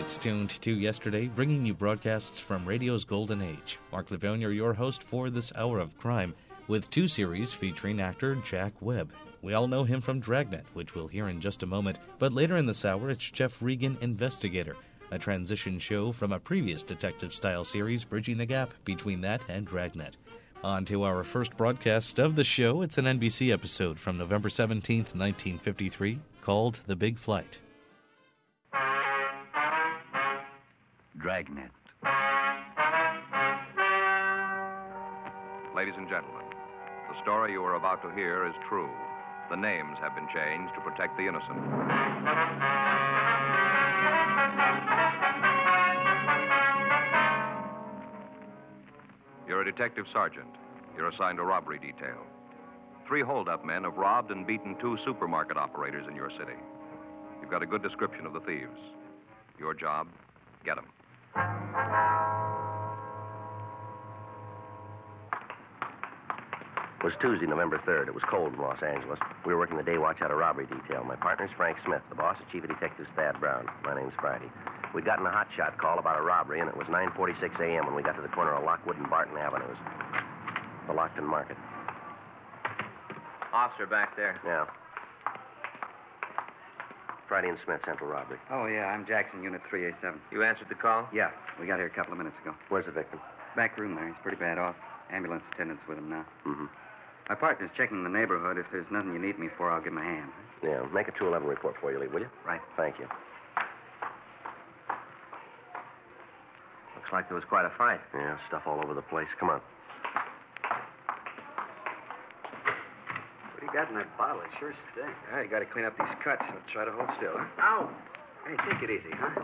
It's tuned to yesterday, bringing you broadcasts from radio's golden age. Mark Livonia, your host for this hour of crime, with two series featuring actor Jack Webb. We all know him from Dragnet, which we'll hear in just a moment, but later in this hour, it's Jeff Regan, Investigator, a transition show from a previous detective-style series bridging the gap between that and Dragnet. On to our first broadcast of the show. It's an NBC episode from November 17th, 1953, called The Big Flight. Dragnet. Ladies and gentlemen, the story you are about to hear is true. The names have been changed to protect the innocent. You're a detective sergeant. You're assigned a robbery detail. 3 hold-up men have robbed and beaten 2 supermarket operators in your city. You've got a good description of the thieves. Your job, get them. It was Tuesday, November 3rd. It was cold in Los Angeles. We were working the day watch out of robbery detail. My partner's Frank Smith. The boss is Chief of Detectives Thad Brown. My name's Friday. We'd gotten a hotshot call about a robbery, and it was 9:46 a.m. when we got to the corner of Lockwood and Barton Avenues. The Lockton Market. Officer back there. Yeah. Friday and Smith, Central Robbery. Oh, yeah, I'm Jackson, Unit 3A7. You answered the call? Yeah, we got here a couple of minutes ago. Where's the victim? Back room there. He's pretty bad off. Ambulance attendant's with him now. Mm-hmm. My partner's checking the neighborhood. If there's nothing you need me for, I'll give him a hand. Yeah, make a 211 report for you, Lee, will you? Right. Thank you. Looks like there was quite a fight. Yeah, stuff all over the place. Come on. What do you got in that bottle? It sure stinks. Yeah, you got to clean up these cuts. So try to hold still, huh? Ow! Hey, take it easy, huh?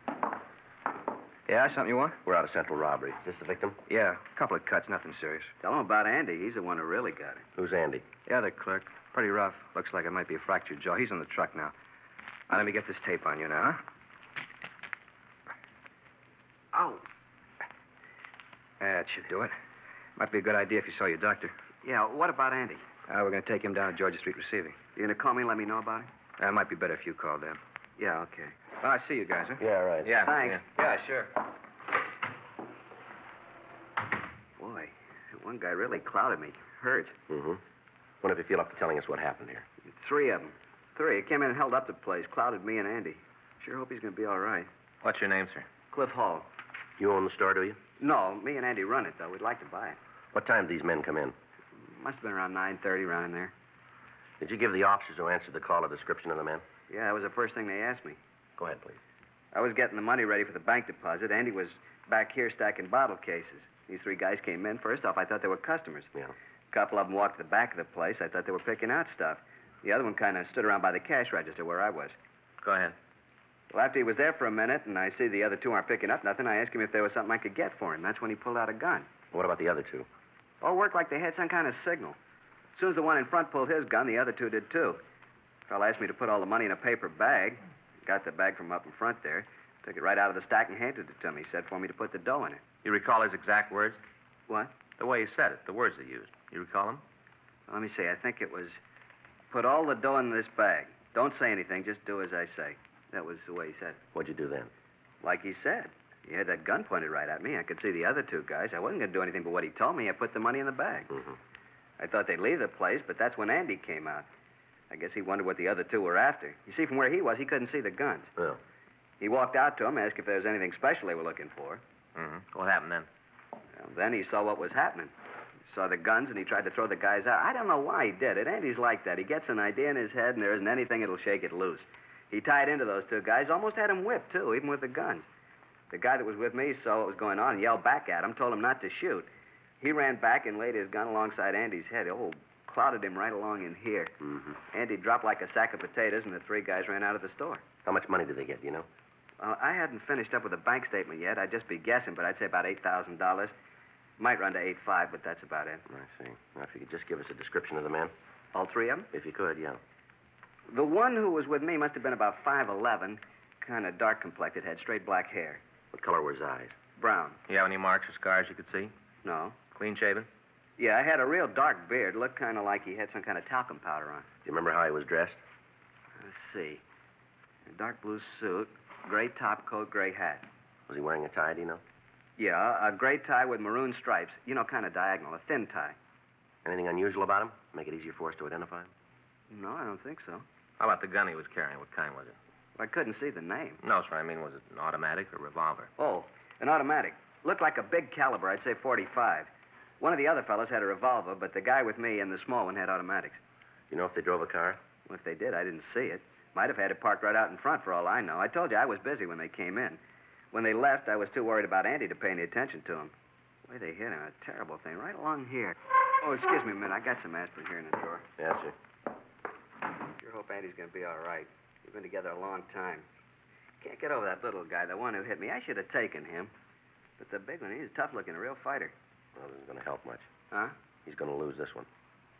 Yeah, something you want? We're out of Central Robbery. Is this the victim? Yeah, a couple of cuts, nothing serious. Tell him about Andy. He's the one who really got it. Who's Andy? The other clerk. Pretty rough. Looks like it might be a fractured jaw. He's in the truck now. Now, let me get this tape on you now, huh? Ow. That should do it. Might be a good idea if you saw your doctor. Yeah, what about Andy? We're going to take him down to Georgia Street Receiving. You going to call me and let me know about him? It might be better if you called them. Yeah, okay. Well, I see you guys, huh? Yeah, right. Yeah. Thanks. Yeah, sure. Boy, that one guy really clouded me. Hurt. Mm-hmm. Wonder if you feel up to telling us what happened here. 3 of them. 3. Came in and held up the place. Clouded me and Andy. Sure hope he's going to be all right. What's your name, sir? Cliff Hall. You own the store, do you? No, me and Andy run it, though. We'd like to buy it. What time did these men come in? Must have been around 9:30, around in there. Did you give the officers who answered the call a description of the men? Yeah, that was the first thing they asked me. Go ahead, please. I was getting the money ready for the bank deposit. Andy was back here stacking bottle cases. These 3 guys came in. First off, I thought they were customers. Yeah. A couple of them walked to the back of the place. I thought they were picking out stuff. The other one kind of stood around by the cash register where I was. Go ahead. Well, after he was there for a minute and I see the other 2 aren't picking up nothing, I asked him if there was something I could get for him. That's when he pulled out a gun. What about the other 2? All worked like they had some kind of signal. As soon as the one in front pulled his gun, the other 2 did too. The fellow asked me to put all the money in a paper bag. Got the bag from up in front there. Took it right out of the stack and handed it to me. Said for me to put the dough in it. You recall his exact words? What? The way he said it, the words he used. You recall them? Let me see. I think it was, put all the dough in this bag. Don't say anything. Just do as I say. That was the way he said it. What'd you do then? Like he said. He had that gun pointed right at me. I could see the other 2 guys. I wasn't going to do anything but what he told me. I put the money in the bag. Mm-hmm. I thought they'd leave the place, but that's when Andy came out. I guess he wondered what the other 2 were after. You see, from where he was, he couldn't see the guns. Well. He walked out to him, asked if there was anything special they were looking for. Mm-hmm. What happened then? Well, then he saw what was happening. He saw the guns, and he tried to throw the guys out. I don't know why he did it. Andy's like that. He gets an idea in his head, and there isn't anything that'll shake it loose. He tied into those 2 guys, almost had them whipped, too, even with the guns. The guy that was with me saw what was going on and yelled back at him, told him not to shoot. He ran back and laid his gun alongside Andy's head. Clouded him right along in here. Mm-hmm. Andy dropped like a sack of potatoes, and the 3 guys ran out of the store. How much money did they get, do you know? I hadn't finished up with a bank statement yet. I'd just be guessing, but I'd say about $8,000. Might run to 8.5, but that's about it. I see. Now, if you could just give us a description of the men. All 3 of them? If you could, yeah. The one who was with me must have been about 5'11", kind of dark complected, had straight black hair. What color were his eyes? Brown. You have any marks or scars you could see? No. Clean shaven? Yeah, I had a real dark beard. Looked kind of like he had some kind of talcum powder on. Do you remember how he was dressed? Let's see. A dark blue suit, Gray top coat, gray hat. Was he wearing a tie, do you know? Yeah, a gray tie with maroon stripes. You know, kind of diagonal, a thin tie. Anything unusual about him? Make it easier for us to identify him? No, I don't think so. How about the gun he was carrying? What kind was it? I couldn't see the name. No, sir. I mean, was it an automatic or revolver? Oh, an automatic. Looked like a big caliber, I'd say 45. One of the other fellas had a revolver, but the guy with me and the small one had automatics. You know if they drove a car? Well, if they did, I didn't see it. Might have had it parked right out in front for all I know. I told you I was busy when they came in. When they left, I was too worried about Andy to pay any attention to him. The way they hit him, a terrible thing, right along here. Oh, excuse me a minute. I got some aspirin here in the drawer. Yes, sir. Sure hope Andy's going to be all right. We've been together a long time. Can't get over that little guy, the one who hit me. I should have taken him. But the big one, he's tough looking, a real fighter. Well, this isn't going to help much. Huh? He's going to lose this one.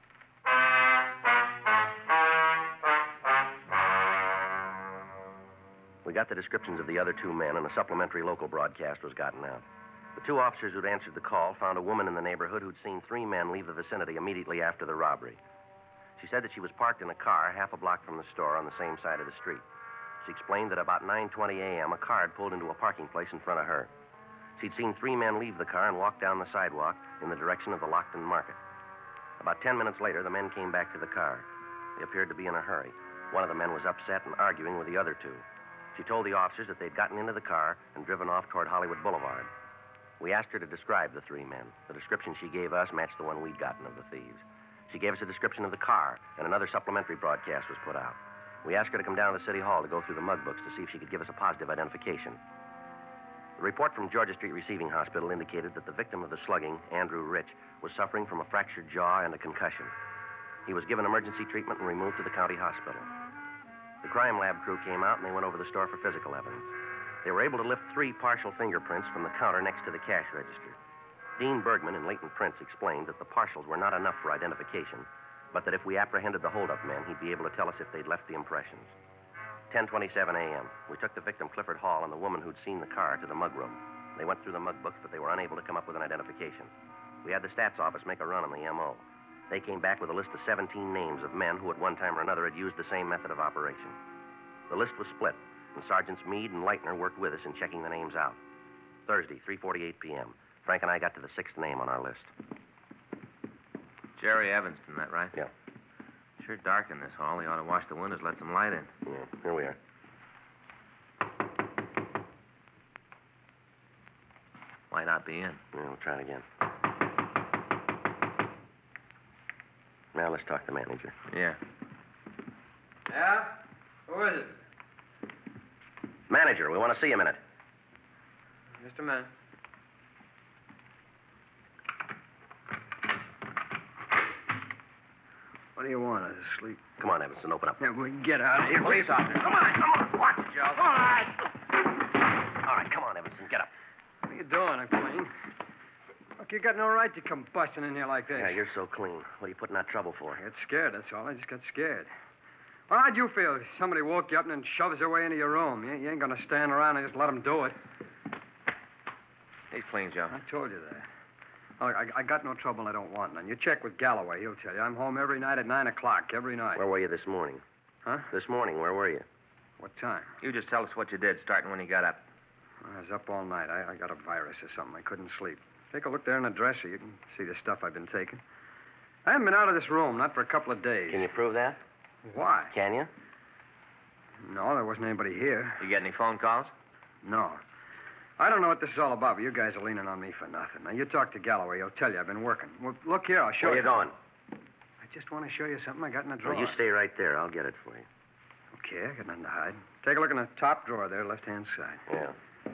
We got the descriptions of the other two men, and a supplementary local broadcast was gotten out. The two officers who'd answered the call found a woman in the neighborhood who'd seen three men leave the vicinity immediately after the robbery. She said that she was parked in a car half a block from the store on the same side of the street. She explained that about 9:20 a.m., a car had pulled into a parking place in front of her. She'd seen three men leave the car and walk down the sidewalk in the direction of the Lockton Market. About 10 minutes later, the men came back to the car. They appeared to be in a hurry. One of the men was upset and arguing with the other two. She told the officers that they'd gotten into the car and driven off toward Hollywood Boulevard. We asked her to describe the three men. The description she gave us matched the one we'd gotten of the thieves. She gave us a description of the car, and another supplementary broadcast was put out. We asked her to come down to the city hall to go through the mug books to see if she could give us a positive identification. The report from Georgia Street Receiving Hospital indicated that the victim of the slugging, Andrew Rich, was suffering from a fractured jaw and a concussion. He was given emergency treatment and removed to the county hospital. The crime lab crew came out and they went over the store for physical evidence. They were able to lift 3 partial fingerprints from the counter next to the cash register. Dean Bergman and Leighton Prince explained that the partials were not enough for identification, but that if we apprehended the holdup men, he'd be able to tell us if they'd left the impressions. 10:27 a.m. We took the victim, Clifford Hall, and the woman who'd seen the car to the mug room. They went through the mug books, but they were unable to come up with an identification. We had the stats office make a run on the M.O. They came back with a list of 17 names of men who at one time or another had used the same method of operation. The list was split, and Sergeants Meade and Leitner worked with us in checking the names out. Thursday, 3:48 p.m. Frank and I got to the 6th name on our list. Jerry Evanston, that right? Yeah. Sure dark in this hall. He ought to wash the windows, let some light in. Yeah, here we are. Might not be in. Yeah, we'll try it again. Now let's talk to the manager. Yeah. Yeah? Who is it? Manager, we want to see you a minute. Just a minute. What do you want? I was asleep. Come on, Evanston, open up. Yeah, we can get out of here. Police officer. Come on. Watch it, Joe. All right. All right, come on, Evanston, get up. What are you doing? I'm clean. Look, you got no right to come busting in here like this. Yeah, you're so clean. What are you putting that trouble for? I got scared, that's all. I just got scared. Well, how'd you feel? Somebody woke you up and then shoves their way into your room. You ain't going to stand around and just let them do it. He's clean, Joe. I told you that. Look, I got no trouble and I don't want none. You check with Galloway, he'll tell you. I'm home every night at 9 o'clock, every night. Where were you this morning? Huh? This morning, where were you? What time? You just tell us what you did, starting when he got up. I was up all night. I got a virus or something. I couldn't sleep. Take a look there in the dresser. You can see the stuff I've been taking. I haven't been out of this room, not for a couple of days. Can you prove that? Why? Can you? No, there wasn't anybody here. You get any phone calls? No. I don't know what this is all about, but you guys are leaning on me for nothing. Now, you talk to Galloway. He'll tell you I've been working. Well, look here, I'll show Where you. you going? I just want to show you something I got in the drawer. Well, you stay right there. I'll get it for you. Okay, I got nothing to hide. Take a look in the top drawer there, left-hand side. Yeah.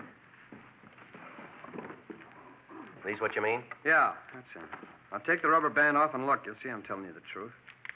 These what you mean? Yeah, that's it. I'll take the rubber band off and look. You'll see I'm telling you the truth.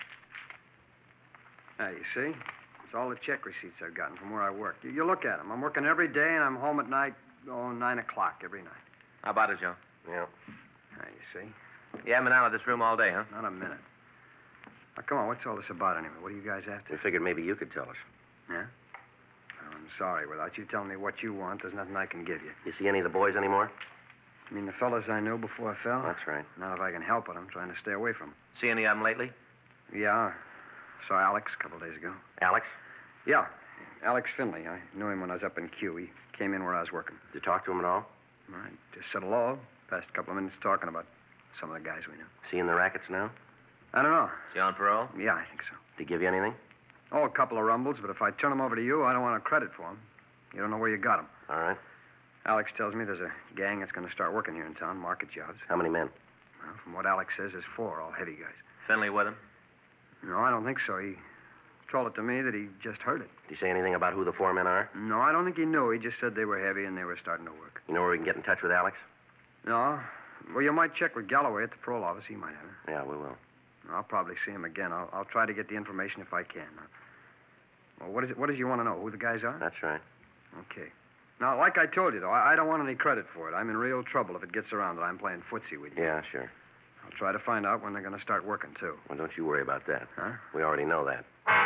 There, you see? It's all the check receipts I've gotten from where I work. You look at them. I'm working every day, and I'm home at night, 9 o'clock every night. How about it, Joe? Yeah. There, you see? You haven't been out of this room all day, huh? Not a minute. Now, come on, what's all this about anyway? What are you guys after? We figured maybe you could tell us. Yeah? Well, I'm sorry. Without you telling me what you want, there's nothing I can give you. You see any of the boys anymore? You mean the fellas I knew before I fell? That's right. Not if I can help it. I'm trying to stay away from them. See any of them lately? Yeah. Saw Alex a couple days ago. Alex? Yeah, Alex Finley. I knew him when I was up in Q. He came in where I was working. Did you talk to him at all? I just said hello. Passed a couple of minutes talking about some of the guys we knew. Is he in the rackets now? I don't know. Is he on parole? Yeah, I think so. Did he give you anything? Oh, a couple of rumbles, but if I turn them over to you, I don't want a credit for them. You don't know where you got them. All right. Alex tells me there's a gang that's going to start working here in town, market jobs. How many men? Well, from what Alex says, there's 4, all heavy guys. Finley with him? No, I don't think so. He told it to me that he just heard it. Did he say anything about who the 4 men are? No, I don't think he knew. He just said they were heavy and they were starting to work. You know where we can get in touch with Alex? No? Well, you might check with Galloway at the parole office. He might have it. Yeah, we will. I'll probably see him again. I'll try to get the information if I can. Well, what is it? What does you want to know? Who the guys are? That's right. Okay. Now, like I told you, though, I don't want any credit for it. I'm in real trouble if it gets around that I'm playing footsie with you. Yeah, sure. I'll try to find out when they're going to start working, too. Well, don't you worry about that. Huh? We already know that.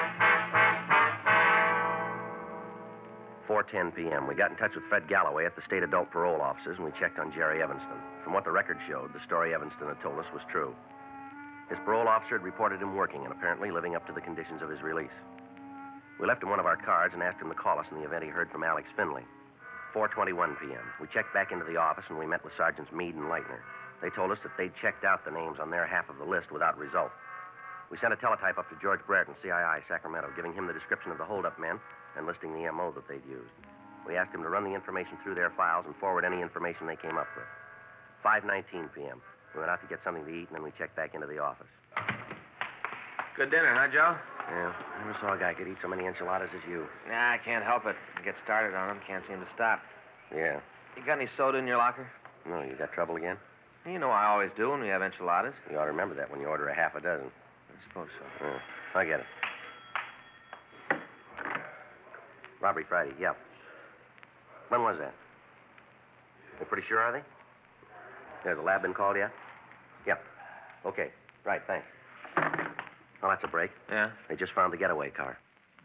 4:10 p.m. We got in touch with Fred Galloway at the state adult parole offices, and we checked on Jerry Evanston. From what the record showed, the story Evanston had told us was true. His parole officer had reported him working and apparently living up to the conditions of his release. We left him one of our cards and asked him to call us in the event he heard from Alex Finley. 4:21 p.m. We checked back into the office and we met with Sergeants Meade and Leitner. They told us that they'd checked out the names on their half of the list without result. We sent a teletype up to George Brereton, CII, Sacramento, giving him the description of the holdup men and listing the M.O. that they'd used. We asked him to run the information through their files and forward any information they came up with. 5:19 p.m. We went out to get something to eat, and then we checked back into the office. Good dinner, huh, Joe? Yeah, I never saw a guy could eat so many enchiladas as you. Nah, I can't help it. I get started on them, can't seem to stop. Yeah. You got any soda in your locker? No, you got trouble again? You know I always do when we have enchiladas. You ought to remember that when you order a half a dozen. I suppose so. Yeah, I get it. Robbery Friday, yeah. When was that? You're pretty sure, are they? Has the lab been called yet? Yep. Okay. Right, thanks. Well, that's a break. Yeah? They just found the getaway car.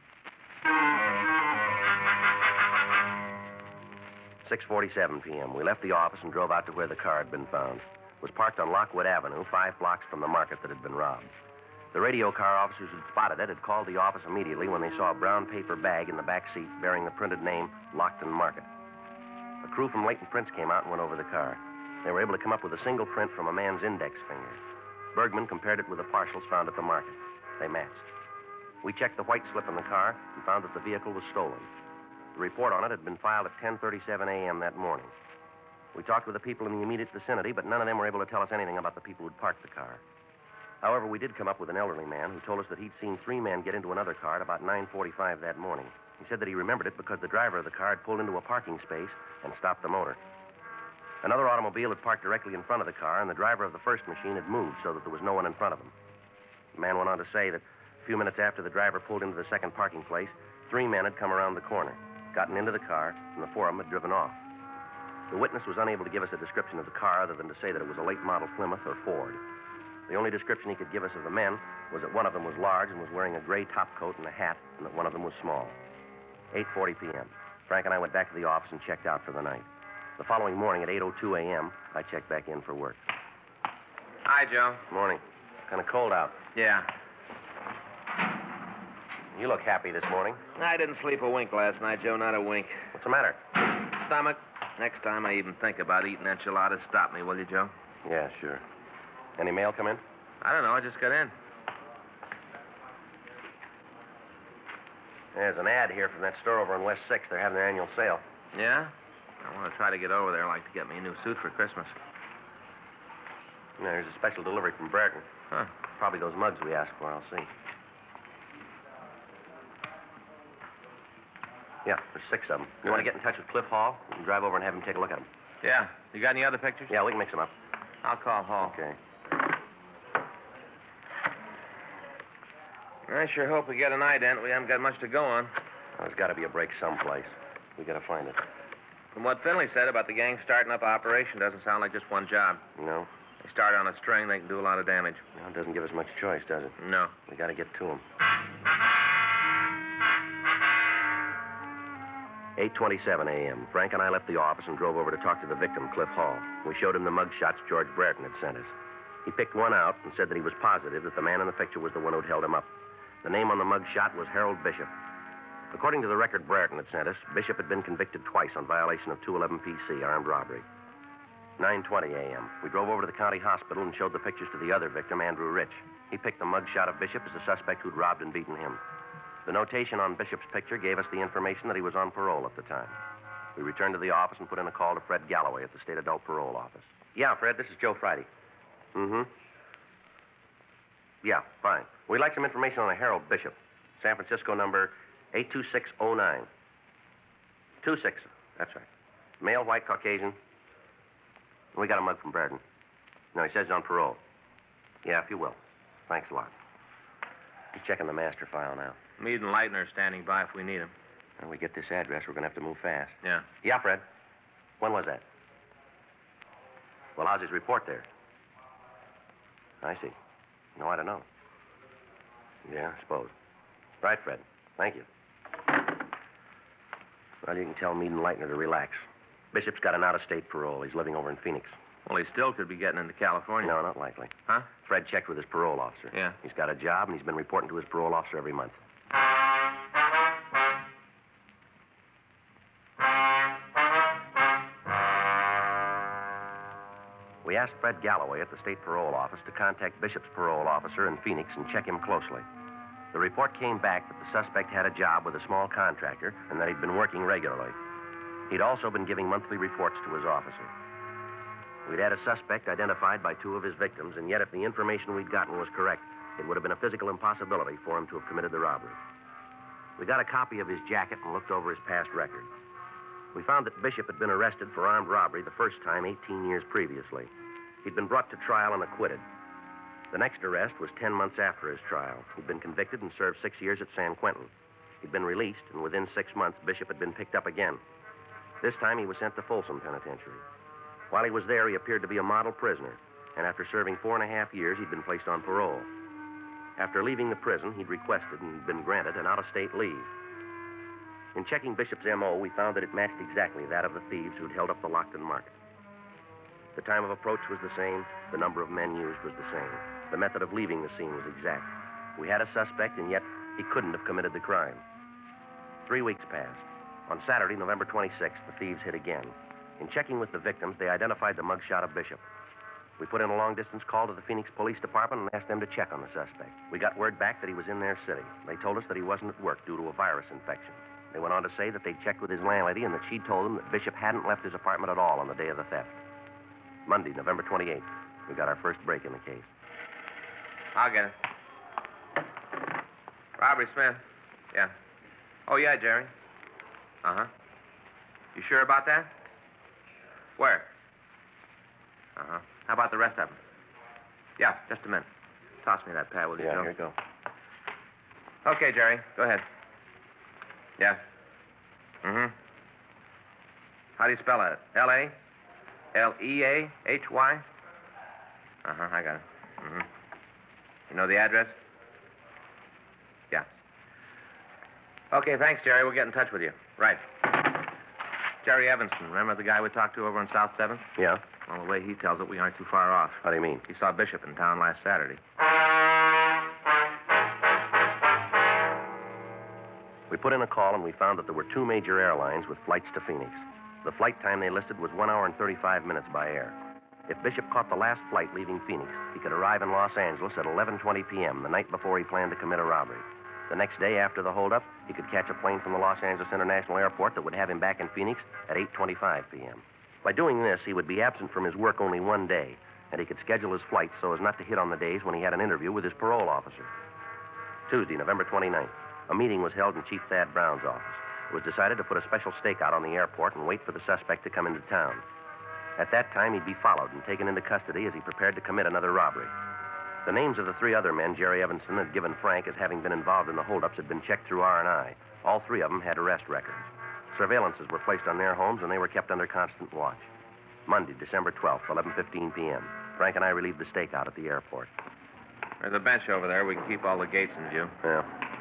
6:47 p.m. We left the office and drove out to where the car had been found. It was parked on Lockwood Avenue, 5 blocks from the market that had been robbed. The radio car officers who'd spotted it had called the office immediately when they saw a brown paper bag in the back seat bearing the printed name Lockton Market. A crew from Leighton Prince came out and went over the car. They were able to come up with a single print from a man's index finger. Bergman compared it with the partials found at the market. They matched. We checked the white slip in the car and found that the vehicle was stolen. The report on it had been filed at 10:37 a.m. that morning. We talked with the people in the immediate vicinity, but none of them were able to tell us anything about the people who'd parked the car. However, we did come up with an elderly man who told us that he'd seen 3 men get into another car at about 9:45 that morning. He said that he remembered it because the driver of the car had pulled into a parking space and stopped the motor. Another automobile had parked directly in front of the car, and the driver of the first machine had moved so that there was no one in front of him. The man went on to say that a few minutes after the driver pulled into the second parking place, 3 men had come around the corner, gotten into the car, and the 4 of them had driven off. The witness was unable to give us a description of the car other than to say that it was a late model Plymouth or Ford. The only description he could give us of the men was that one of them was large and was wearing a gray topcoat and a hat, and that one of them was small. 8:40 p.m. Frank and I went back to the office and checked out for the night. The following morning at 8:02 a.m., I checked back in for work. Hi, Joe. Morning. Kind of cold out. Yeah. You look happy this morning. I didn't sleep a wink last night, Joe, not a wink. What's the matter? Stomach. Next time I even think about eating enchiladas, stop me, will you, Joe? Yeah, sure. Any mail come in? I don't know. I just got in. There's an ad here from that store over on West 6th. They're having their annual sale. Yeah? I want to try to get over there. I'd like to get me a new suit for Christmas. There's a special delivery from Brereton. Huh. Probably those mugs we asked for. I'll see. Yeah, there's 6 of them. You want to get in touch with Cliff Hall? You can drive over and have him take a look at them. Yeah. You got any other pictures? Yeah, we can mix them up. I'll call Hall. Okay. I sure hope we get an ident. We haven't got much to go on. Well, there's got to be a break someplace. We got to find it. From what Finley said about the gang starting up an operation, doesn't sound like just one job. No? They start on a string, they can do a lot of damage. Well, it doesn't give us much choice, does it? No. We got to get to them. 8:27 a.m. Frank and I left the office and drove over to talk to the victim, Cliff Hall. We showed him the mug shots George Brereton had sent us. He picked one out and said that he was positive that the man in the picture was the one who'd held him up. The name on the mug shot was Harold Bishop. According to the record Brereton had sent us, Bishop had been convicted twice on violation of 211 PC, armed robbery. 9:20 a.m. We drove over to the county hospital and showed the pictures to the other victim, Andrew Rich. He picked the mugshot of Bishop as the suspect who'd robbed and beaten him. The notation on Bishop's picture gave us the information that he was on parole at the time. We returned to the office and put in a call to Fred Galloway at the State Adult Parole Office. Yeah, Fred, this is Joe Friday. Mm-hmm. Yeah, fine. We'd like some information on a Harold Bishop. San Francisco number 82609. 26, that's right. Male, white, Caucasian. We got a mug from Brereton. No, he says he's on parole. Yeah, if you will. Thanks a lot. He's checking the master file now. Meade and Leitner are standing by if we need them. When we get this address, we're going to have to move fast. Yeah. Yeah, Fred. When was that? Well, how's his report there? I see. No, I don't know. Yeah, I suppose. Right, Fred. Thank you. Well, you can tell Meade and Leitner to relax. Bishop's got an out-of-state parole. He's living over in Phoenix. Well, he still could be getting into California. No, not likely. Huh? Fred checked with his parole officer. Yeah. He's got a job, and he's been reporting to his parole officer every month. We asked Fred Galloway at the state parole office to contact Bishop's parole officer in Phoenix and check him closely. The report came back that the suspect had a job with a small contractor and that he'd been working regularly. He'd also been giving monthly reports to his officer. We'd had a suspect identified by two of his victims, and yet if the information we'd gotten was correct, it would have been a physical impossibility for him to have committed the robbery. We got a copy of his jacket and looked over his past record. We found that Bishop had been arrested for armed robbery the first time 18 years previously. He'd been brought to trial and acquitted. The next arrest was 10 months after his trial. He'd been convicted and served 6 years at San Quentin. He'd been released, and within 6 months, Bishop had been picked up again. This time, he was sent to Folsom Penitentiary. While he was there, he appeared to be a model prisoner, and after serving 4.5 years, he'd been placed on parole. After leaving the prison, he'd requested and been granted an out-of-state leave. In checking Bishop's M.O., we found that it matched exactly that of the thieves who'd held up the Lockton Market. The time of approach was the same. The number of men used was the same. The method of leaving the scene was exact. We had a suspect, and yet he couldn't have committed the crime. 3 weeks passed. On Saturday, November 26th, the thieves hit again. In checking with the victims, they identified the mugshot of Bishop. We put in a long-distance call to the Phoenix Police Department and asked them to check on the suspect. We got word back that he was in their city. They told us that he wasn't at work due to a virus infection. They went on to say that they'd checked with his landlady and that she'd told them that Bishop hadn't left his apartment at all on the day of the theft. Monday, November 28th, we got our first break in the case. I'll get it. Robert Smith. Yeah. Oh, yeah, Jerry. Uh-huh. You sure about that? Where? Uh-huh. How about the rest of them? Yeah, just a minute. Toss me that pad, will you, Joe? Yeah, here you go. Okay, Jerry. Go ahead. Yeah. Mm-hmm. How do you spell it? L-A? L-E-A-H-Y? Uh-huh, I got it. Mm-hmm. You know the address? Yeah. Okay, thanks, Jerry. We'll get in touch with you. Right. Jerry Evanston, remember the guy we talked to over on South 7th? Yeah? Well, the way he tells it, we aren't too far off. How do you mean? He saw Bishop in town last Saturday. We put in a call, and we found that there were 2 major airlines with flights to Phoenix. The flight time they listed was 1 hour and 35 minutes by air. If Bishop caught the last flight leaving Phoenix, he could arrive in Los Angeles at 11:20 p.m., the night before he planned to commit a robbery. The next day after the holdup, he could catch a plane from the Los Angeles International Airport that would have him back in Phoenix at 8:25 p.m. By doing this, he would be absent from his work only 1 day, and he could schedule his flights so as not to hit on the days when he had an interview with his parole officer. Tuesday, November 29th, a meeting was held in Chief Thad Brown's office. It was decided to put a special stakeout on the airport and wait for the suspect to come into town. At that time, he'd be followed and taken into custody as he prepared to commit another robbery. The names of the 3 other men Jerry Evanston had given Frank as having been involved in the holdups had been checked through R&I. All 3 of them had arrest records. Surveillances were placed on their homes, and they were kept under constant watch. Monday, December 12th, 11:15 p.m. Frank and I relieved the stakeout at the airport. There's a bench over there. We can keep all the gates in view. Yeah.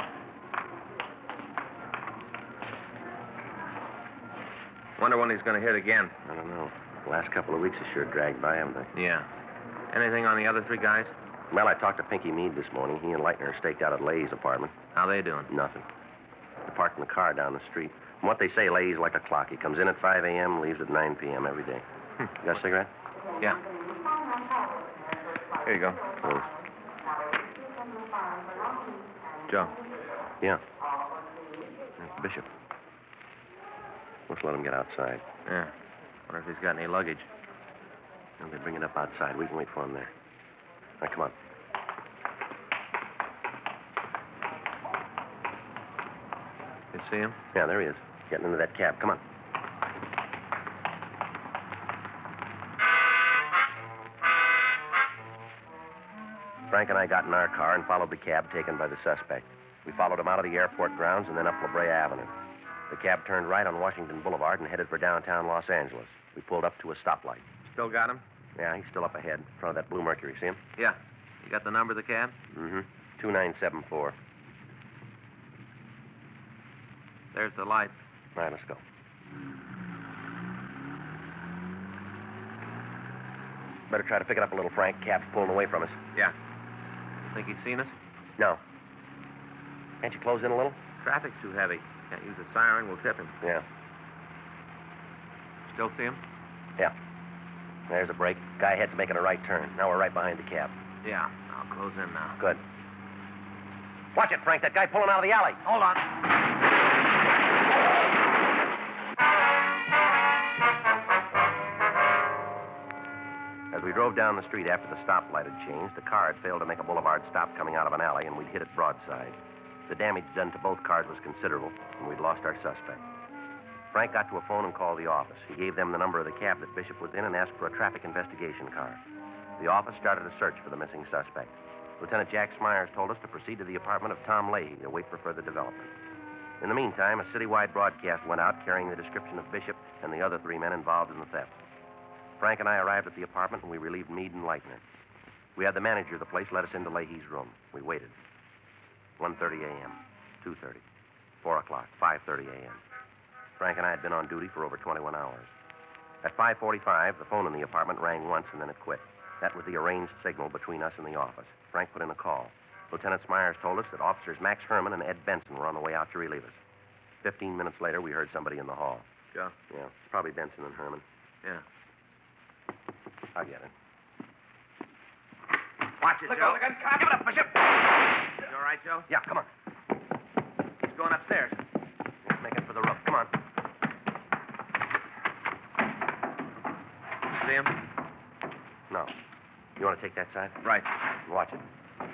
Wonder when he's going to hit again. I don't know. The last couple of weeks have sure dragged by, haven't they? Yeah. Anything on the other 3 guys? Well, I talked to Pinky Meade this morning. He and Leitner are staked out at Lay's apartment. How they doing? Nothing. The parking the car down the street. From what they say, Leahy's like a clock. He comes in at 5 a.m., leaves at 9 p.m. every day. You got a cigarette? Yeah. Here you go. Thanks. Joe. Yeah. That's Bishop. Let's let him get outside. Yeah. Wonder if he's got any luggage. They'll bring it up outside. We can wait for him there. All right, come on. You see him? Yeah, there he is. Getting into that cab. Come on. Frank and I got in our car and followed the cab taken by the suspect. We followed him out of the airport grounds and then up La Brea Avenue. The cab turned right on Washington Boulevard and headed for downtown Los Angeles. We pulled up to a stoplight. Still got him? Yeah, he's still up ahead, in front of that blue Mercury. See him? Yeah. You got the number of the cab? Mm-hmm. 2974. There's the light. All right, let's go. Better try to pick it up a little, Frank. Cab's pulling away from us. Yeah. Think he's seen us? No. Can't you close in a little? Traffic's too heavy. Can't use the siren. We'll tip him. Yeah. Still see him? Yeah. There's a break. Guy ahead's making a right turn. Now we're right behind the cab. Yeah. I'll close in now. Good. Watch it, Frank. That guy pulling out of the alley. Hold on. As we drove down the street after the stoplight had changed, the car had failed to make a boulevard stop coming out of an alley, and we'd hit it broadside. The damage done to both cars was considerable, and we'd lost our suspect. Frank got to a phone and called the office. He gave them the number of the cab that Bishop was in and asked for a traffic investigation car. The office started a search for the missing suspect. Lieutenant Jack Smyers told us to proceed to the apartment of Tom Leahy to wait for further development. In the meantime, a citywide broadcast went out carrying the description of Bishop and the other 3 men involved in the theft. Frank and I arrived at the apartment, and we relieved Meade and Leitner. We had the manager of the place let us into Leahy's room. We waited. 1:30 a.m., 2:30, 4 o'clock, 5:30 a.m. Frank and I had been on duty for over 21 hours. At 5:45, the phone in the apartment rang once, and then it quit. That was the arranged signal between us and the office. Frank put in a call. Lieutenant Smyers told us that officers Max Herman and Ed Benson were on the way out to relieve us. 15 minutes later, we heard somebody in the hall. Joe? Yeah, probably Benson and Herman. Yeah. I'll get it. Watch it, Look Joe. out, the gun, cop. Give it up, Bishop. You all right, Joe? Yeah, come on. He's going upstairs. Let's make it for the roof. Come on. See him? No. You want to take that side? Right. Watch it.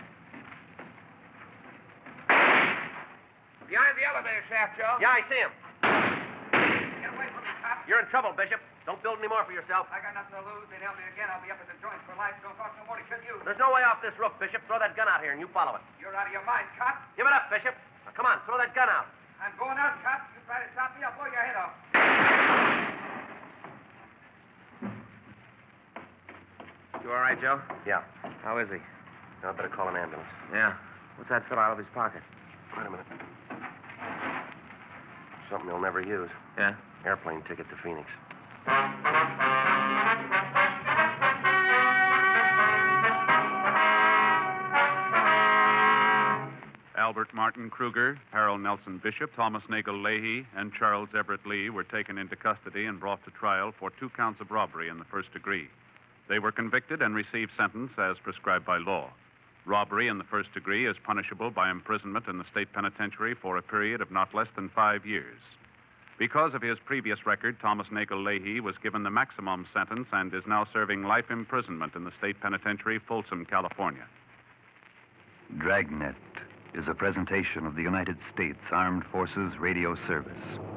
Behind the elevator shaft, Joe. Yeah, I see him. Get away from me, cop. You're in trouble, Bishop. Don't build any more for yourself. I got nothing to lose. They'd help me again. I'll be up at the joints for life. Don't cost no more to kill you. There's no way off this roof, Bishop. Throw that gun out here and you follow it. You're out of your mind, cop. Give it up, Bishop. Now, come on, throw that gun out. I'm going out, cop. You try to stop me, I'll blow your head off. You all right, Joe? Yeah. How is he? Now, I better call an ambulance. Yeah. What's that fill out of his pocket? Wait a minute. Something he'll never use. Yeah? Airplane ticket to Phoenix. Albert Martin Kruger, Harold Nelson Bishop, Thomas Nagel Leahy, and Charles Everett Lee were taken into custody and brought to trial for 2 counts of robbery in the first degree. They were convicted and received sentence as prescribed by law. Robbery in the first degree is punishable by imprisonment in the state penitentiary for a period of not less than 5 years. Because of his previous record, Thomas Nagel Leahy was given the maximum sentence and is now serving life imprisonment in the state penitentiary, Folsom, California. Dragnet is a presentation of the United States Armed Forces Radio Service.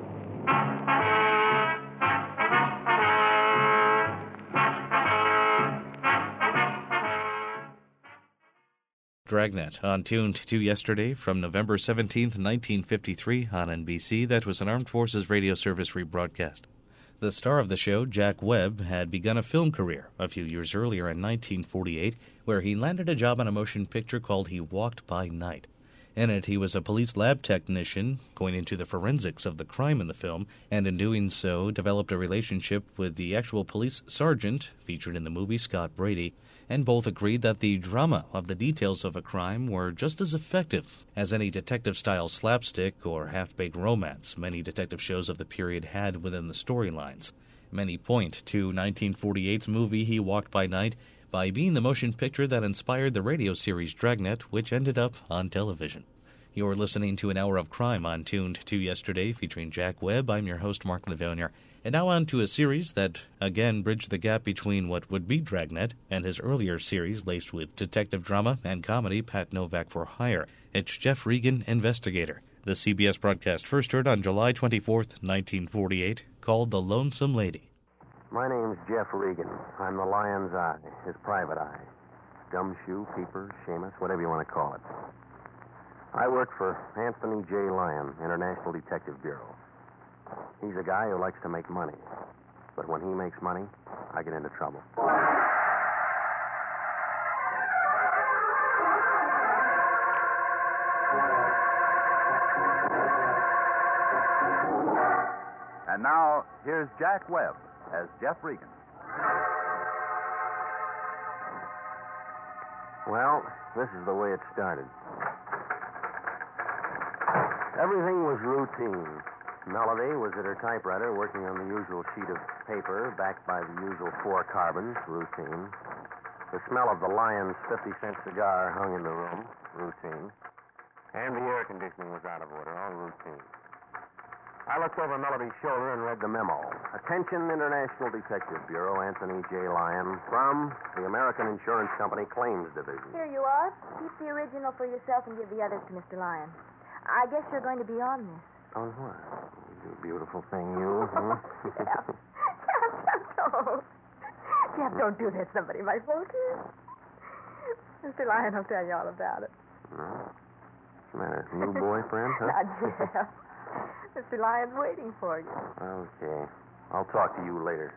Dragnet, on Tuned to Yesterday from November 17th, 1953 on NBC. That was an Armed Forces Radio Service rebroadcast. The star of the show, Jack Webb, had begun a film career a few years earlier in 1948, where he landed a job on a motion picture called He Walked by Night. In it, he was a police lab technician going into the forensics of the crime in the film, and in doing so, developed a relationship with the actual police sergeant featured in the movie, Scott Brady, and both agreed that the drama of the details of a crime were just as effective as any detective-style slapstick or half-baked romance many detective shows of the period had within the storylines. Many point to 1948's movie He Walked by Night by being the motion picture that inspired the radio series Dragnet, which ended up on television. You're listening to An Hour of Crime on Tuned to Yesterday, featuring Jack Webb. I'm your host, Mark Livonia. And now on to a series that, again, bridged the gap between what would be Dragnet and his earlier series laced with detective drama and comedy, Pat Novak for Hire. It's Jeff Regan, Investigator. The CBS broadcast first heard on July 24th, 1948, called The Lonesome Lady. My name's Jeff Regan. I'm the Lion's Eye, his private eye. Gumshoe, peeper, Seamus, whatever you want to call it. I work for Anthony J. Lyon, International Detective Bureau. He's a guy who likes to make money. But when he makes money, I get into trouble. And now, here's Jack Webb as Jeff Regan. Well, this is the way it started. Everything was routine. Melody was at her typewriter working on the usual sheet of paper, backed by the usual 4 carbons, routine. The smell of the Lion's 50-cent cigar hung in the room, routine. And the air conditioning was out of order, all routine. I looked over Melody's shoulder and read the memo. Attention, International Detective Bureau, Anthony J. Lyon, from the American Insurance Company Claims Division. Here you are. Keep the original for yourself and give the others to Mr. Lyon. I guess you're going to be on this. On what? You beautiful thing, you. Huh? Jeff, don't do that. Somebody might vote you. Mr. Lyon will tell you all about it. No. What's the matter? New boyfriend, huh? Not Jeff. Mr. Lyon's waiting for you. Okay. I'll talk to you later.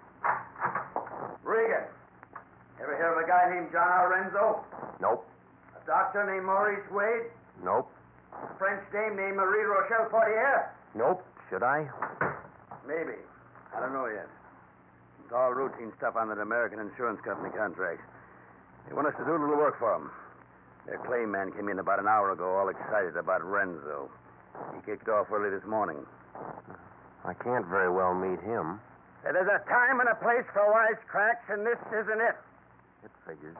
Regan, ever hear of a guy named John Lorenzo? Nope. A doctor named Maurice Wade? Nope. A French dame named Marie Rochelle Portier? Nope. Should I? Maybe. I don't know yet. It's all routine stuff on that American Insurance Company contract. They want us to do a little work for them. Their claim man came in about an hour ago, all excited about Renzo. He kicked off early this morning. I can't very well meet him. There's a time and a place for wisecracks, and this isn't it. It figures.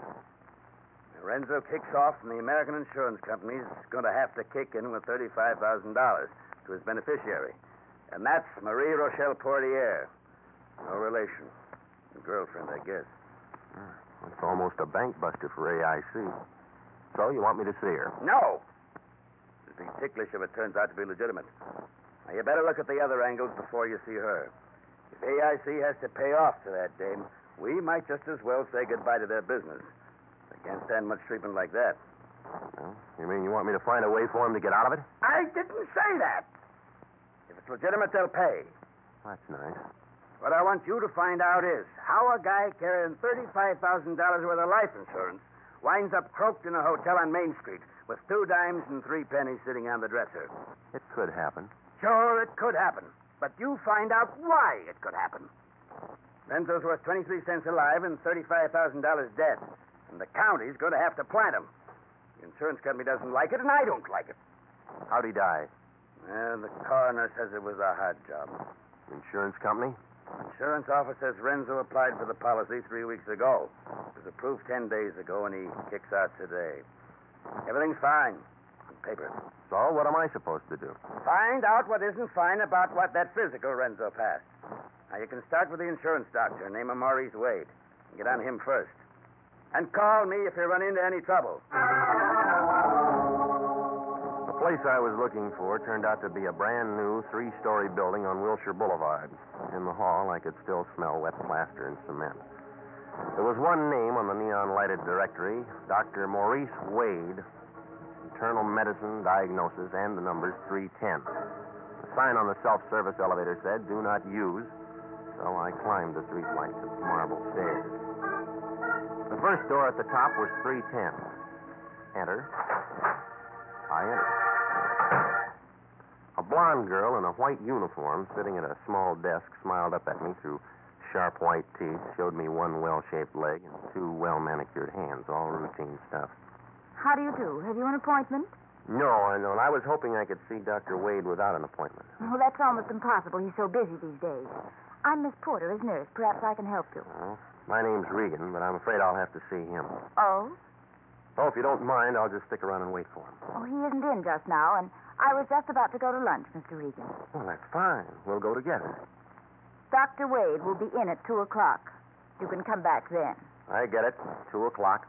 Renzo kicks off, and the American Insurance Company's going to have to kick in with $35,000 to his beneficiary. And that's Marie Rochelle Portier. No relation. A girlfriend, I guess. That's almost a bank buster for AIC. So you want me to see her? No. It'd be ticklish if it turns out to be legitimate. Now, you better look at the other angles before you see her. If AIC has to pay off to that dame, we might just as well say goodbye to their business. They can't stand much treatment like that. Well, you mean you want me to find a way for him to get out of it? I didn't say that. If it's legitimate, they'll pay. That's nice. What I want you to find out is how a guy carrying $35,000 worth of life insurance winds up croaked in a hotel on Main Street with 2 dimes and 3 pennies sitting on the dresser. It could happen. Sure, it could happen. But you find out why it could happen. Renzo's worth 23 cents alive and $35,000 dead. And the county's going to have to plant him. The insurance company doesn't like it, and I don't like it. How'd he die? The coroner says it was a hard job. Insurance company? Insurance office says Renzo applied for the policy 3 weeks ago. It was approved 10 days ago, and he kicks out today. Everything's fine. On paper. So what am I supposed to do? Find out what isn't fine about what that physical Renzo passed. Now, you can start with the insurance doctor, name him Maurice Wade. Get on him first. And call me if you run into any trouble. The place I was looking for turned out to be a brand new 3-story building on Wilshire Boulevard. In the hall, I could still smell wet plaster and cement. There was one name on the neon-lighted directory, Dr. Maurice Wade, internal medicine, diagnosis, and the number's 310. The sign on the self-service elevator said, "Do not use," so I climbed the 3 flights of marble stairs. The first door at the top was 310. Enter. I entered. blonde girl in a white uniform sitting at a small desk smiled up at me through sharp white teeth, showed me one well-shaped leg and two well-manicured hands, all routine stuff. How do you do? Have you an appointment? No, I don't. I was hoping I could see Dr. Wade without an appointment. Well, that's almost impossible. He's so busy these days. I'm Miss Porter, his nurse. Perhaps I can help you. Well, my name's Regan, but I'm afraid I'll have to see him. Oh? Oh, if you don't mind, I'll just stick around and wait for him. Oh, he isn't in just now, and I was just about to go to lunch, Mr. Regan. Well, that's fine. We'll go together. Dr. Wade will be in at 2 o'clock. You can come back then. I get it. 2 o'clock.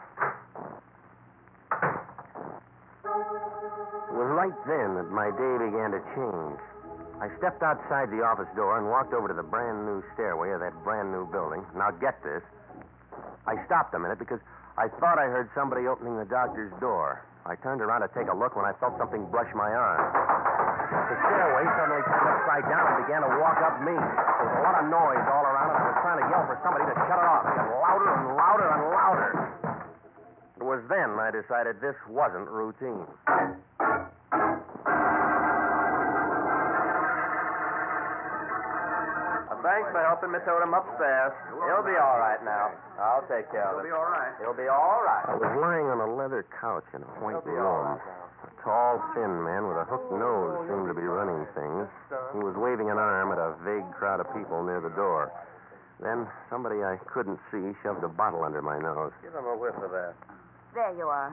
It was right then that my day began to change. I stepped outside the office door and walked over to the brand new stairway of that brand new building. Now, get this. I stopped a minute because I thought I heard somebody opening the doctor's door. I turned around to take a look when I felt something brush my arm. The stairway suddenly turned upside down and began to walk up me. There was a lot of noise all around, and I was trying to yell for somebody to shut it off. It got louder and louder and louder. It was then I decided this wasn't routine. Thanks for helping me tote him upstairs. He'll be all right now. I'll take care of it. He'll be all right. He'll be all right. I was lying on a leather couch in a white room. A tall, thin man with a hooked nose seemed to be running things. He was waving an arm at a vague crowd of people near the door. Then somebody I couldn't see shoved a bottle under my nose. Give him a whiff of that. There you are.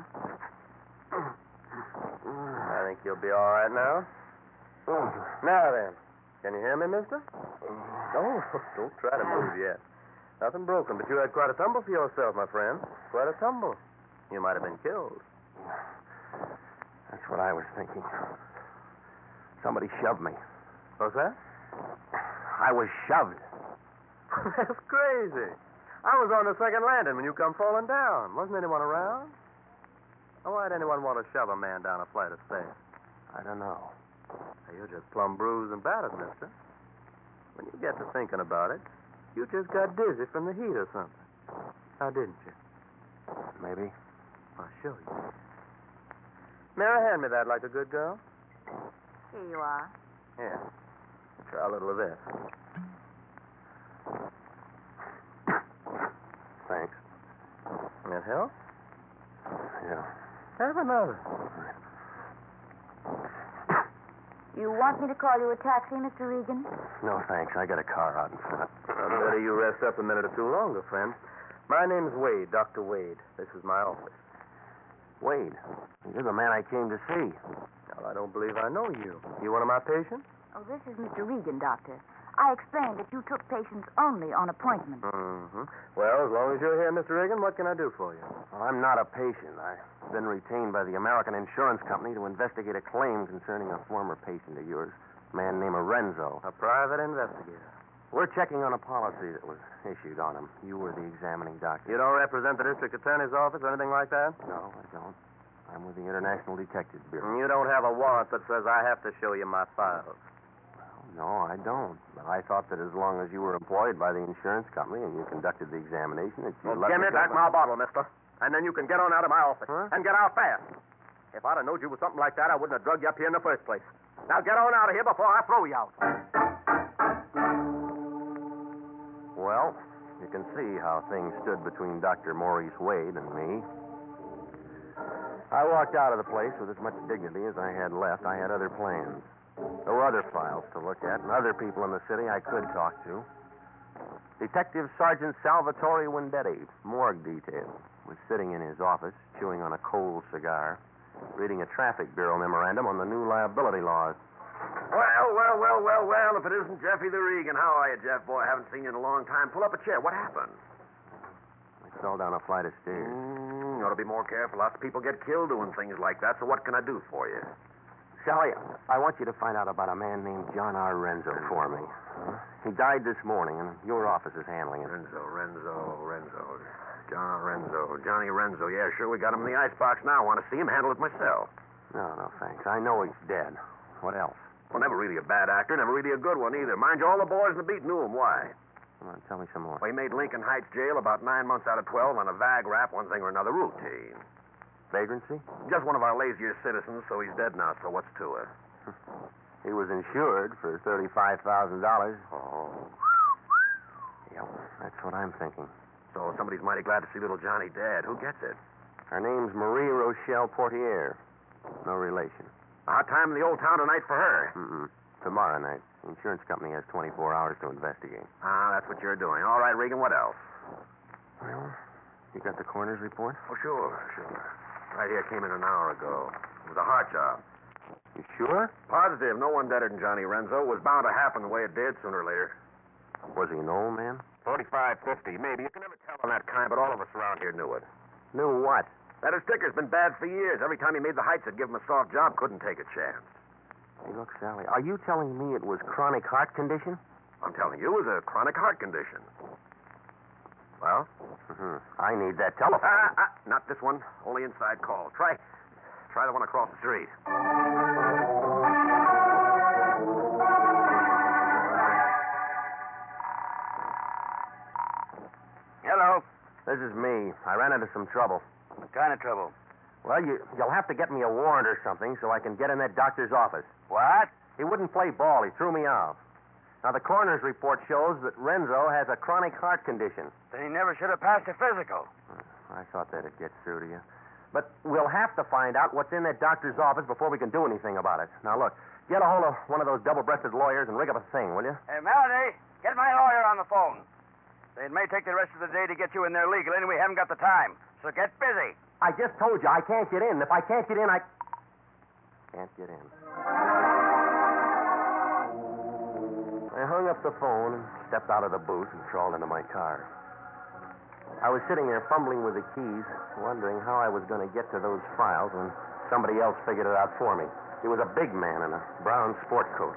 I think you'll be all right now. Now then, can you hear me, mister? No, don't try to move yet. Nothing broken, but you had quite a tumble for yourself, my friend. Quite a tumble. You might have been killed. That's what I was thinking. Somebody shoved me. What's that? I was shoved. That's crazy. I was on the second landing when you come falling down. Wasn't anyone around? Why'd anyone want to shove a man down a flight of stairs? I don't know. You're just plumb bruised and battered, mister. When you get to thinking about it, you just got dizzy from the heat or something. Now, didn't you? Maybe. I'll show you. Mary, hand me that like a good girl. Here you are. Here. Try a little of this. Thanks. That help? Yeah. Have another. You want me to call you a taxi, Mr. Regan? No, thanks. I got a car out in front. Better you rest up a minute or two longer, friend. My name's Wade, Dr. Wade. This is my office. Wade, you're the man I came to see. Well, I don't believe I know you. You one of my patients? Oh, this is Mr. Regan, Doctor. I explained that you took patients only on appointment. Mm-hmm. Well, as long as you're here, Mr. Regan, what can I do for you? Well, I'm not a patient. I've been retained by the American Insurance Company to investigate a claim concerning a former patient of yours, a man named Renzo. A private investigator. We're checking on a policy that was issued on him. You were the examining doctor. You don't represent the district attorney's office or anything like that? No, I don't. I'm with the International Detective Bureau. You don't have a warrant that says I have to show you my files. No, I don't. But I thought that as long as you were employed by the insurance company and you conducted the examination, that you Well, give me back my bottle, mister. And then you can get on out of my office. Huh? And get out fast. If I'd have known you was something like that, I wouldn't have drugged you up here in the first place. Now get on out of here before I throw you out. Well, you can see how things stood between Dr. Maurice Wade and me. I walked out of the place with as much dignity as I had left. I had other plans. There were other files to look at and other people in the city I could talk to. Detective Sergeant Salvatore Wendetti, morgue detail, was sitting in his office, chewing on a cold cigar, reading a traffic bureau memorandum on the new liability laws. Well, if it isn't Jeffy the Regan. How are you, Jeff, boy? I haven't seen you in a long time. Pull up a chair. What happened? I fell down a flight of stairs. You ought to be more careful. Lots of people get killed doing things like that, so what can I do for you? Sally, I want you to find out about a man named John R. Renzo for me. He died this morning, and your office is handling it. Renzo. John Renzo. Johnny Renzo. Yeah, sure, we got him in the icebox now. I want to see him handle it myself. No, thanks. I know he's dead. What else? Well, never really a bad actor, never really a good one either. Mind you, all the boys in the beat knew him. Why? Come on, tell me some more. Well, he made Lincoln Heights jail about 9 months out of 12 on a vag rap, one thing or another, routine. Vagrancy? Just one of our lazier citizens, so he's dead now, so what's to it? He was insured for $35,000. Oh. Yep, that's what I'm thinking. So somebody's mighty glad to see little Johnny dead. Who gets it? Her name's Marie Rochelle Portier. No relation. Hot time in the old town tonight for her. Mm-mm. Tomorrow night. The insurance company has 24 hours to investigate. Ah, that's what you're doing. All right, Regan, what else? Well, you got the coroner's report? Oh, sure. Right here, came in an hour ago. It was a heart job. You sure? Positive. No one deader than Johnny Renzo. It was bound to happen the way it did sooner or later. Was he an old man? 45, 50, maybe. You can never tell on that kind, but all of us around here knew it. Knew what? That his sticker's been bad for years. Every time he made the heights, it'd give him a soft job. Couldn't take a chance. Hey, look, Sally, are you telling me it was chronic heart condition? I'm telling you, it was a chronic heart condition. Well? Mm-hmm. I need that telephone. Not this one. Only inside calls. Try the one across the street. Hello. This is me. I ran into some trouble. What kind of trouble? Well, you'll have to get me a warrant or something so I can get in that doctor's office. What? He wouldn't play ball. He threw me out. Now, the coroner's report shows that Renzo has a chronic heart condition. Then he never should have passed a physical. I thought that'd get through to you. But we'll have to find out what's in that doctor's office before we can do anything about it. Now, look, get a hold of one of those double-breasted lawyers and rig up a thing, will you? Hey, Melody, get my lawyer on the phone. It may take the rest of the day to get you in there legally, and we haven't got the time. So get busy. I just told you I can't get in. If I can't get in, I can't get in. I hung up the phone and stepped out of the booth and crawled into my car. I was sitting there fumbling with the keys, wondering how I was going to get to those files when somebody else figured it out for me. He was a big man in a brown sport coat.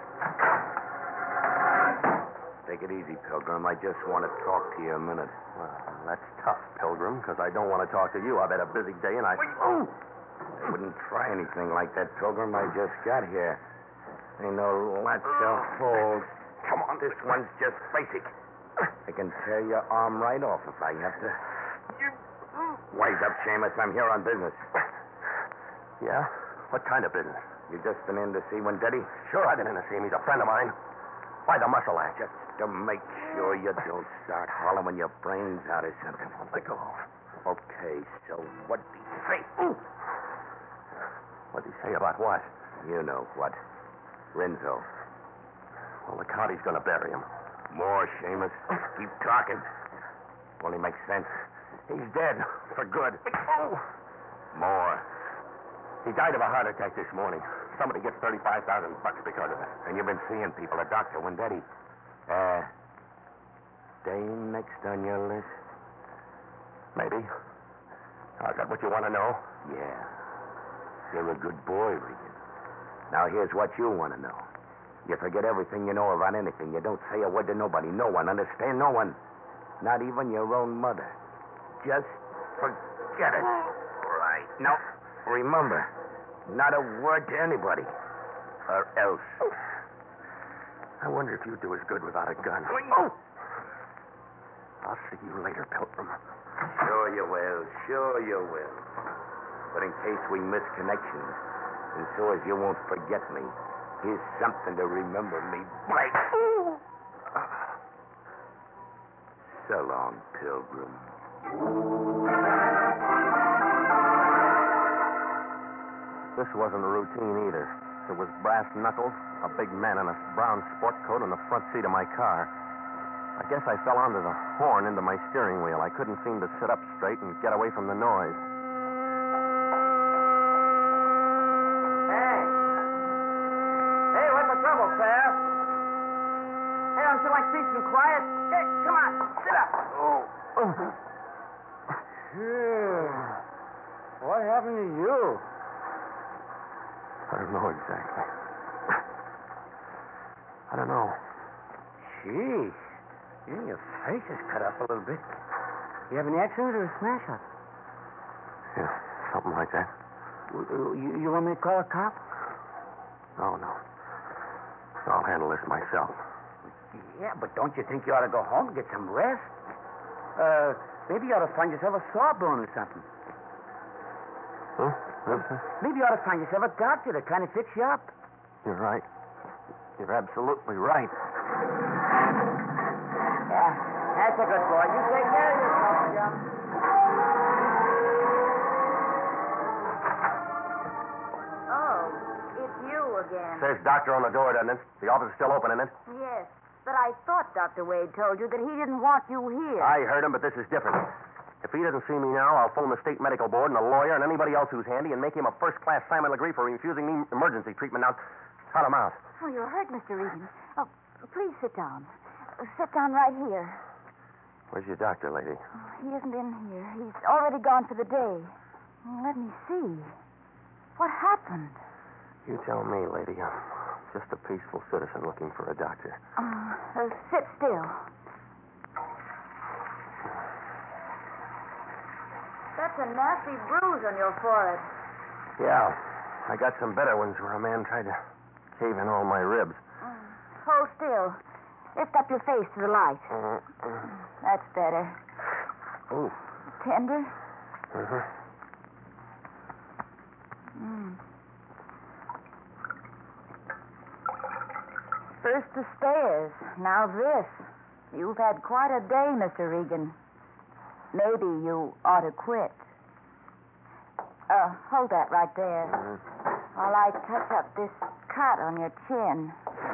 Take it easy, Pilgrim. I just want to talk to you a minute. Well, that's tough, Pilgrim, because I don't want to talk to you. I've had a busy day and I... I wouldn't try anything like that, Pilgrim. I just got here. Ain't no lot to hold. Come on, this one's just basic. I can tear your arm right off if I have to. Wise up, Seamus. I'm here on business. Yeah? What kind of business? You just been in to see Wendetti? Sure, I've been in to see him. He's a friend of mine. Why the muscle act? Just to make sure you don't start hollowing your brains out or something. Let go. Okay, so what'd he say? What'd he say about what? You know what. Renzo. Well, the county's going to bury him. More, Seamus. Keep talking. Only makes sense. He's dead. For good. More. He died of a heart attack this morning. Somebody gets $35,000 because of it. And you've been seeing people. A doctor, Wendetti. Dane next on your list? Maybe. Is that what you want to know? Yeah. You're a good boy, Regan. Now, here's what you want to know. You forget everything you know about anything. You don't say a word to nobody. No one. Understand? No one. Not even your own mother. Just forget it. Right. Now, remember, not a word to anybody. Or else. I wonder if you'd do as good without a gun. I'll see you later, Pilgrim. Sure you will. Sure you will. But in case we miss connections, and so as you won't forget me, here's something to remember me by. So long, Pilgrim. This wasn't routine either. It was brass knuckles, a big man in a brown sport coat in the front seat of my car. I guess I fell onto the horn into my steering wheel. I couldn't seem to sit up straight and get away from the noise. Hey, what's the trouble, pal? Hey, don't you like peace and quiet? Hey, come on, sit up. What happened to you? I don't know exactly. I don't know. Gee, your face is cut up a little bit. You have any accident or a smash up? Yeah, something like that. You want me to call a cop? No. I'll handle this myself. Yeah, but don't you think you ought to go home and get some rest? Maybe you ought to find yourself a sawbone or something. Huh? Maybe you ought to find yourself a doctor to kind of fix you up. You're right. You're absolutely right. Yeah, that's a good boy. You take care of yourself, Jim. Oh, it's you again. Says doctor on the door, doesn't it? The office is still open, isn't it? Yes, but I thought Dr. Wade told you that he didn't want you here. I heard him, but this is different. If he doesn't see me now, I'll phone the state medical board and a lawyer and anybody else who's handy and make him a first-class Simon Legree for refusing me emergency treatment. Now, cut him out. Oh, you're hurt, Mr. Regan. Oh, please sit down. Sit down right here. Where's your doctor, lady? Oh, he isn't in here. He's already gone for the day. Let me see. What happened? You tell me, lady. I'm just a peaceful citizen looking for a doctor. Sit still. That's a nasty bruise on your forehead. Yeah, I got some better ones where a man tried to cave in all my ribs. Hold still. Lift up your face to the light. That's better. Ooh. Tender? Uh-huh. First the stairs, now this. You've had quite a day, Mr. Regan. Maybe you ought to quit. Hold that right there. While I touch up this cut on your chin.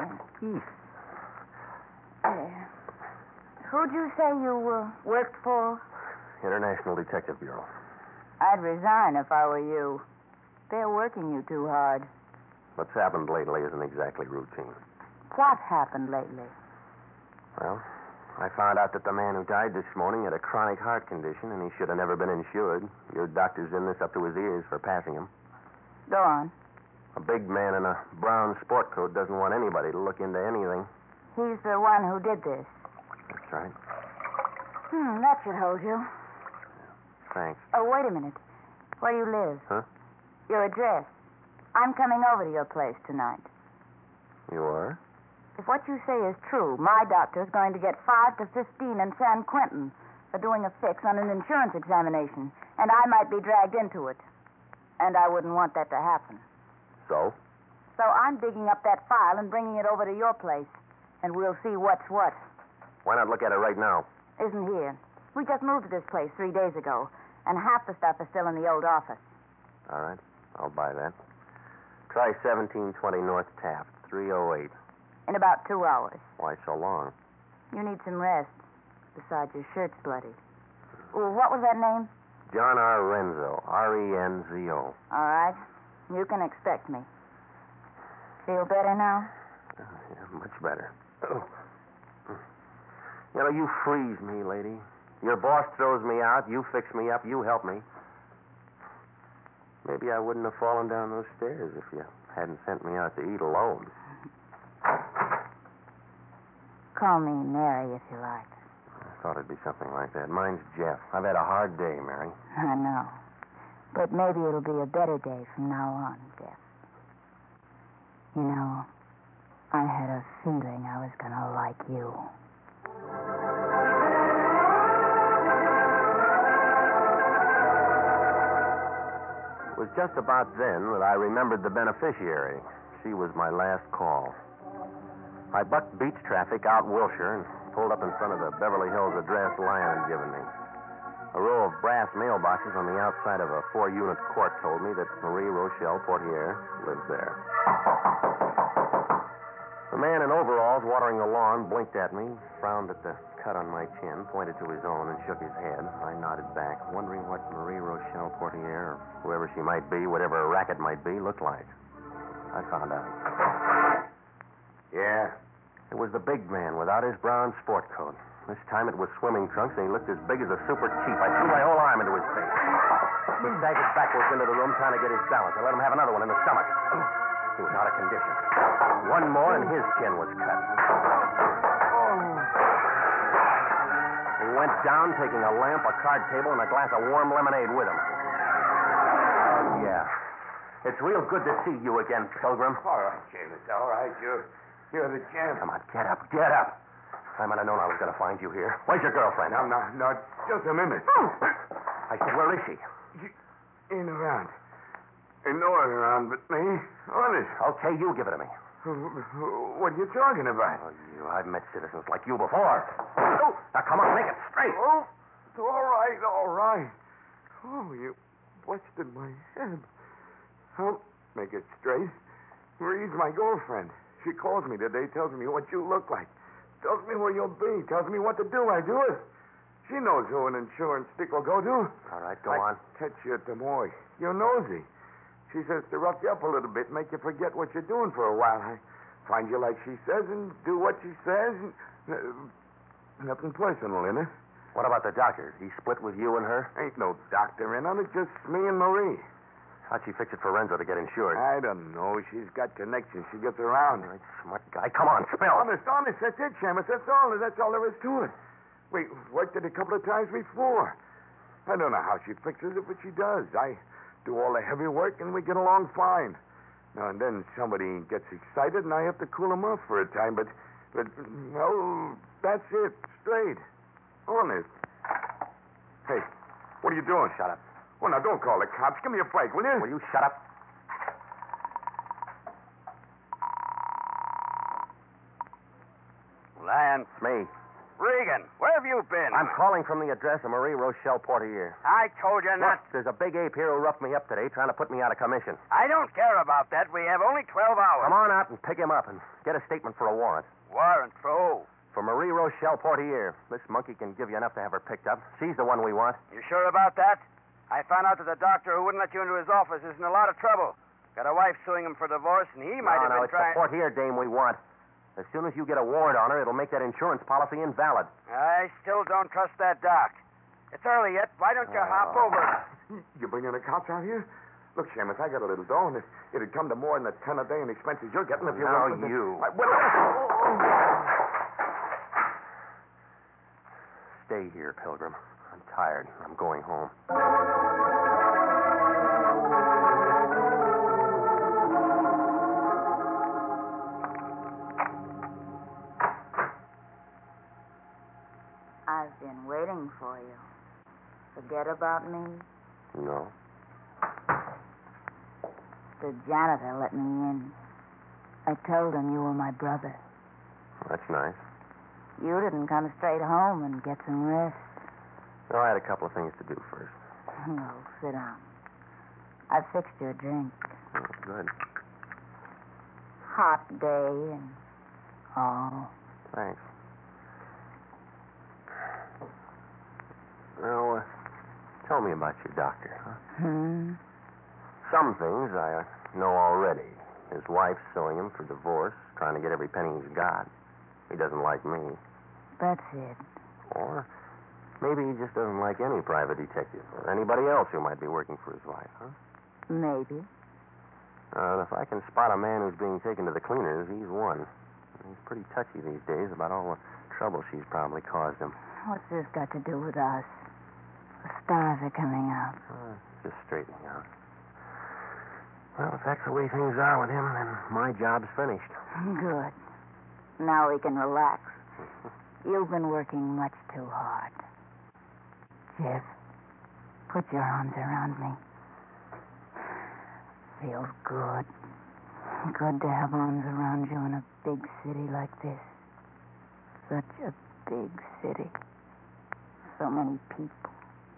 Who'd you say you worked for? International Detective Bureau. I'd resign if I were you. They're working you too hard. What's happened lately isn't exactly routine. What happened lately? Well, I found out that the man who died this morning had a chronic heart condition, and he should have never been insured. Your doctor's in this up to his ears for passing him. Go on. A big man in a brown sport coat doesn't want anybody to look into anything. He's the one who did this. That's right. That should hold you. Thanks. Oh, wait a minute. Where do you live? Huh? Your address. I'm coming over to your place tonight. You are? If what you say is true, my doctor's going to get 5 to 15 in San Quentin for doing a fix on an insurance examination, and I might be dragged into it. And I wouldn't want that to happen. So? So I'm digging up that file and bringing it over to your place, and we'll see what's what. Why not look at it right now? Isn't here. We just moved to this place 3 days ago, and half the stuff is still in the old office. All right. I'll buy that. Try 1720 North Taft, 308. In about 2 hours. Why so long? You need some rest. Besides, your shirt's bloody. Ooh, what was that name? John R. Renzo, R-E-N-Z-O. All right. You can expect me. Feel better now? Yeah, much better. Oh. You know, you freeze me, lady. Your boss throws me out, you fix me up, you help me. Maybe I wouldn't have fallen down those stairs if you hadn't sent me out to eat alone. Call me Mary if you like. I thought it'd be something like that. Mine's Jeff. I've had a hard day, Mary. I know. But maybe it'll be a better day from now on, Jeff. You know, I had a feeling I was going to like you. It was just about then that I remembered the beneficiary. She was my last call. I bucked beach traffic out Wilshire and pulled up in front of the Beverly Hills address Lyon had given me. A row of brass mailboxes on the outside of a 4-unit court told me that Marie Rochelle Portier lived there. The man in overalls watering the lawn blinked at me, frowned at the cut on my chin, pointed to his own, and shook his head. I nodded back, wondering what Marie Rochelle Portier, or whoever she might be, whatever her racket might be, looked like. I found out. Yeah? It was the big man without his brown sport coat. This time it was swimming trunks, and he looked as big as a super chief. I threw my whole arm into his face. He staggered backwards into the room, trying to get his balance. I let him have another one in the stomach. He was out of condition. One more, and his chin was cut. He went down, taking a lamp, a card table, and a glass of warm lemonade with him. Oh, yeah. It's real good to see you again, Pilgrim. All right, Jim. It's all right. You're the champ. Come on, get up, get up. I might have known I was going to find you here. Where's your girlfriend? No, just a minute. I said, where is she? Ain't around. Ain't no one around but me. Honest. Okay, you give it to me. What are you talking about? Oh, I've met citizens like you before. Oh, now, come on, make it straight. Oh, all right, all right. Oh, you busted my head. I'll make it straight. Marie's my girlfriend. She calls me today, tells me what you look like, tells me where you'll be, tells me what to do. I do it. She knows who an insurance stick will go to. All right, go on. Catch you at the morgue. You're nosy. She says to rough you up a little bit, make you forget what you're doing for a while. I find you like she says and do what she says. Nothing personal in it. What about the doctor? He split with you and her? Ain't no doctor in on it, just me and Marie. How'd she fix it for Renzo to get insured? I don't know. She's got connections. She gets around. All right, smart guy. Come on, spill. Honest. That's it, Shamus. That's all there is to it. We worked it a couple of times before. I don't know how she fixes it, but she does. I do all the heavy work, and we get along fine. Now and then somebody gets excited, and I have to cool him off for a time, but well, that's it. Straight. Honest. Hey, what are you doing? Shut up. Well, now, don't call the cops. Give me a break, will you? Will you shut up? Lion. Me. Regan, where have you been? I'm calling from the address of Marie Rochelle Portier. I told you not. Look, there's a big ape here who roughed me up today trying to put me out of commission. I don't care about that. We have only 12 hours. Come on out and pick him up and get a statement for a warrant. Warrant for who? For Marie Rochelle Portier. This monkey can give you enough to have her picked up. She's the one we want. You sure about that? I found out that the doctor who wouldn't let you into his office is in a lot of trouble. Got a wife suing him for divorce, and he might have been it's trying... the Portier dame we want. As soon as you get a warrant on her, it'll make that insurance policy invalid. I still don't trust that doc. It's early yet. Why don't you hop over? You bringing the cops out here? Look, Seamus, I got a little dough, and it'd come to more than $10 a day in expenses you're getting if you... Now went with you. the... Stay here, Pilgrim. I'm tired. I'm going home. I've been waiting for you. Forget about me? No. The janitor let me in. I told him you were my brother. That's nice. You didn't come straight home and get some rest. No, I had a couple of things to do first. No, sit down. I fixed your drink. Oh, good. Hot day and all. Thanks. Now, tell me about your doctor, huh? Some things I know already. His wife's suing him for divorce, trying to get every penny he's got. He doesn't like me. That's it. Or maybe he just doesn't like any private detective or anybody else who might be working for his wife, huh? Maybe. If I can spot a man who's being taken to the cleaners, he's one. He's pretty touchy these days about all the trouble she's probably caused him. What's this got to do with us? The stars are coming out. Just straightening out. Well, if that's the way things are with him, then my job's finished. Good. Now we can relax. You've been working much too hard. Jeff, put your arms around me. Feels good. Good to have arms around you in a big city like this. Such a big city. So many people.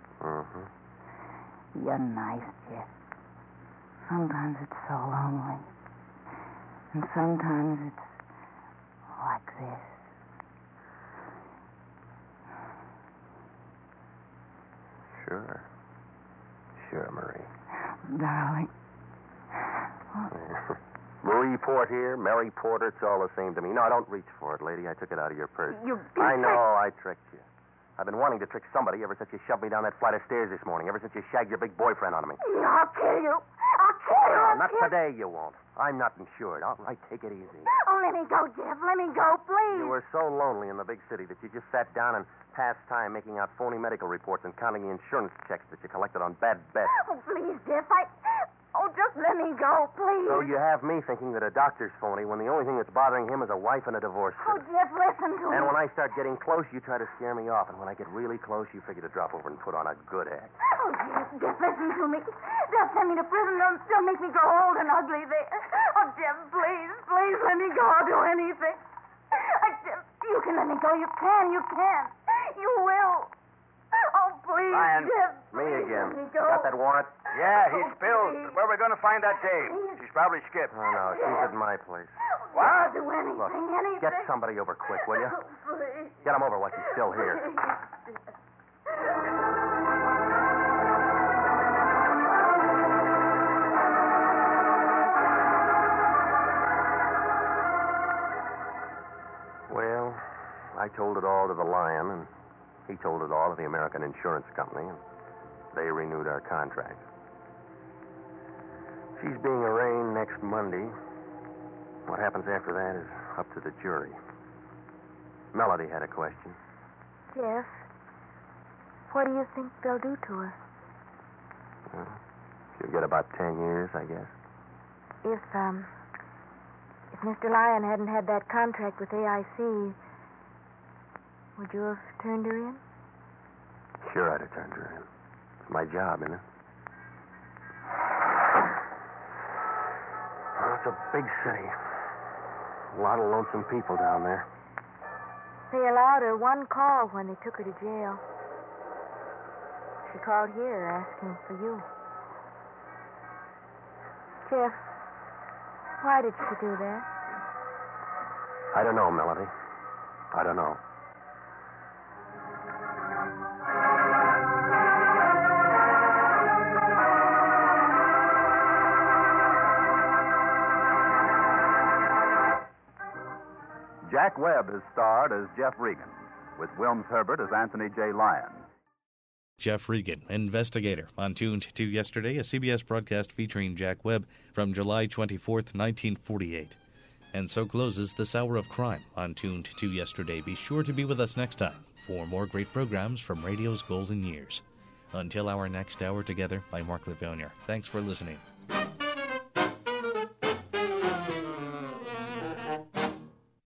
You're nice, Jeff. Sometimes it's so lonely. And sometimes it's like this. Sure, Marie. Darling. Marie Portier, Mary Porter, it's all the same to me. No, don't reach for it, lady. I took it out of your purse. You I know, I tricked you. I've been wanting to trick somebody ever since you shoved me down that flight of stairs this morning, ever since you shagged your big boyfriend onto me. I'll kill you. I'll kill you. No, not today, you won't. I'm not insured. All right, take it easy. Oh, let me go, Jeff. Let me go, please. You were so lonely in the big city that you just sat down and passed time making out phony medical reports and counting the insurance checks that you collected on bad bets. Oh, please, Jeff. Oh, just let me go, please. So you have me thinking that a doctor's phony when the only thing that's bothering him is a wife and a divorce Oh, suit. Jeff, listen to me. And when I start getting close, you try to scare me off. And when I get really close, you figure to drop over and put on a good act. Oh, Jeff, listen to me. They'll send me to prison. They'll make me grow old and ugly there. Oh, Jeff, please let me go. I'll do anything. Jeff, you can let me go. You can. You will. Oh, please, Lion, Jeff. Me again. Let me go. Got that warrant? Yeah, he's Oh, spilled. please. Where are we going to find that dame? She's probably skipped. Oh, no, she's at my place. What? I'll do anything, Look, anything. get somebody over quick, will you? Oh, please. Get him over while she's still here. Well, I told it all to the Lion, and he told it all to the American Insurance Company, and they renewed our contract. She's being arraigned next Monday. What happens after that is up to the jury. Melody had a question. Jeff, what do you think they'll do to her? Well, she'll get about 10 years, I guess. If Mr. Lyon hadn't had that contract with AIC, would you have turned her in? Sure, I'd have turned her in. It's my job, isn't it? Well, it's a big city. A lot of lonesome people down there. They allowed her one call when they took her to jail. She called here asking for you. Jeff, why did she do that? I don't know, Melody. I don't know. Jack Webb is starred as Jeff Regan, with Wilms Herbert as Anthony J. Lyon. Jeff Regan, investigator, on Tuned to Yesterday, a CBS broadcast featuring Jack Webb from July 24th, 1948. And so closes this hour of crime on Tuned to Yesterday. Be sure to be with us next time for more great programs from radio's golden years. Until our next hour together, I'm Mark Livonia. Thanks for listening.